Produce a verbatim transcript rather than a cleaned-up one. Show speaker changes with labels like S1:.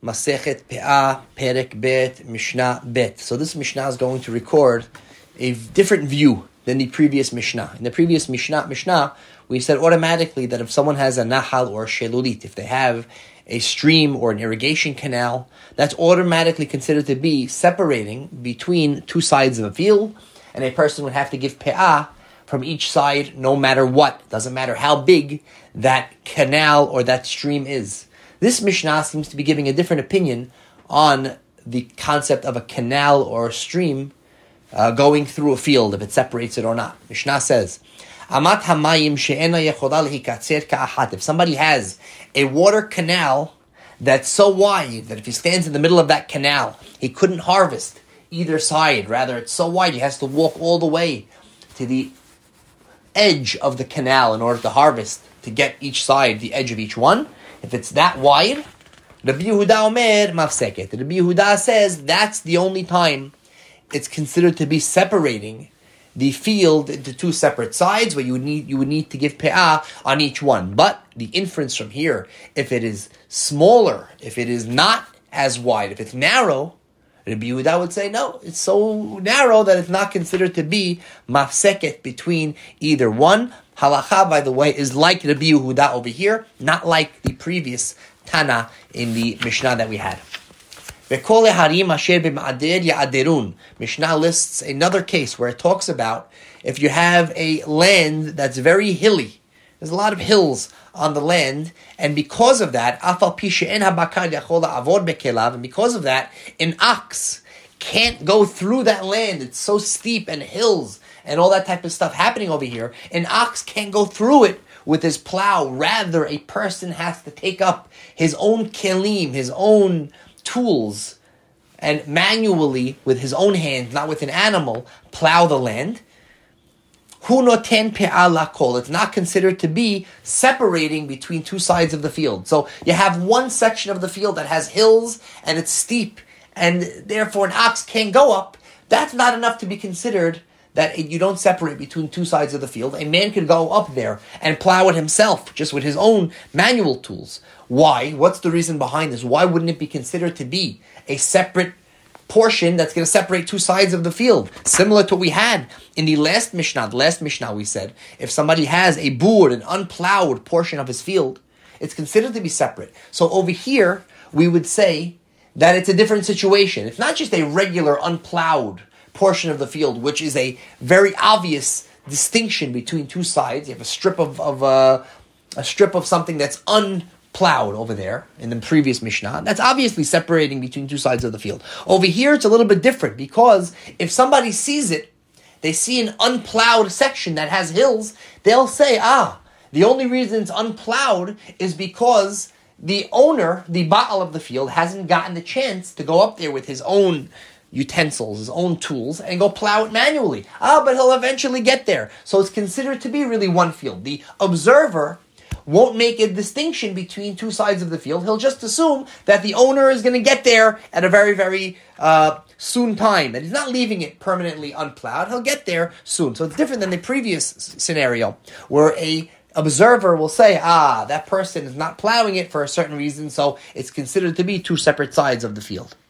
S1: Masechet Pe'ah, Perek Bet, Mishnah Bet. So this Mishnah is going to record a different view than the previous Mishnah. In the previous Mishnah, Mishnah, we said automatically that if someone has a nahal or a shelulit, if they have a stream or an irrigation canal, that's automatically considered to be separating between two sides of a field, and a person would have to give pe'ah from each side no matter what. Doesn't matter how big that canal or that stream is. This Mishnah seems to be giving a different opinion on the concept of a canal or a stream uh, going through a field, if it separates it or not. Mishnah says, Amat hamayim she'ena yechola lehikatzer ka'achat. If somebody has a water canal that's so wide that if he stands in the middle of that canal, he couldn't harvest either side. Rather, it's so wide he has to walk all the way to the edge of the canal in order to harvest, to get each side, the edge of each one. If it's that wide, Rabbi Yehuda Omer mafseket. Rabbi Yehuda says that's the only time it's considered to be separating the field into two separate sides, where you would need you would need to give pe'ah on each one. But the inference from here, if it is smaller, if it is not as wide, if it's narrow, Rabbi Yehuda would say no, it's so narrow that it's not considered to be mafseket between either one. Halacha, by the way, is like Rabbi Yehuda over here, not like the previous Tana in the Mishnah that we had. Mishnah lists another case where it talks about if you have a land that's very hilly, there's a lot of hills on the land, and because of that, and because of that, an ox can't go through that land. It's so steep and hills and all that type of stuff happening over here. An ox can't go through it with his plow. Rather, a person has to take up his own kelim, his own tools, and manually, with his own hands, not with an animal, plow the land. Hu noten pe'ah lakol. It's not considered to be separating between two sides of the field. So you have one section of the field that has hills and it's steep, and therefore an ox can't go up. That's not enough to be considered that you don't separate between two sides of the field. A man could go up there and plow it himself, just with his own manual tools. Why? What's the reason behind this? Why wouldn't it be considered to be a separate portion that's going to separate two sides of the field? Similar to what we had in the last Mishnah. The last Mishnah we said, if somebody has a boor, an unplowed portion of his field, it's considered to be separate. So over here, we would say that it's a different situation. It's not just a regular unplowed portion of the field, which is a very obvious distinction between two sides. You have a strip of, of uh, a strip of something that's unplowed over there in the previous Mishnah. That's obviously separating between two sides of the field. Over here, it's a little bit different, because if somebody sees it, they see an unplowed section that has hills, they'll say, ah, the only reason it's unplowed is because the owner, the Baal of the field, hasn't gotten the chance to go up there with his own utensils, his own tools, and go plow it manually. Ah, but he'll eventually get there. So it's considered to be really one field. The observer won't make a distinction between two sides of the field. He'll just assume that the owner is going to get there at a very, very uh, soon time, that he's not leaving it permanently unplowed. He'll get there soon. So it's different than the previous scenario, where a observer will say, ah, that person is not plowing it for a certain reason, so it's considered to be two separate sides of the field.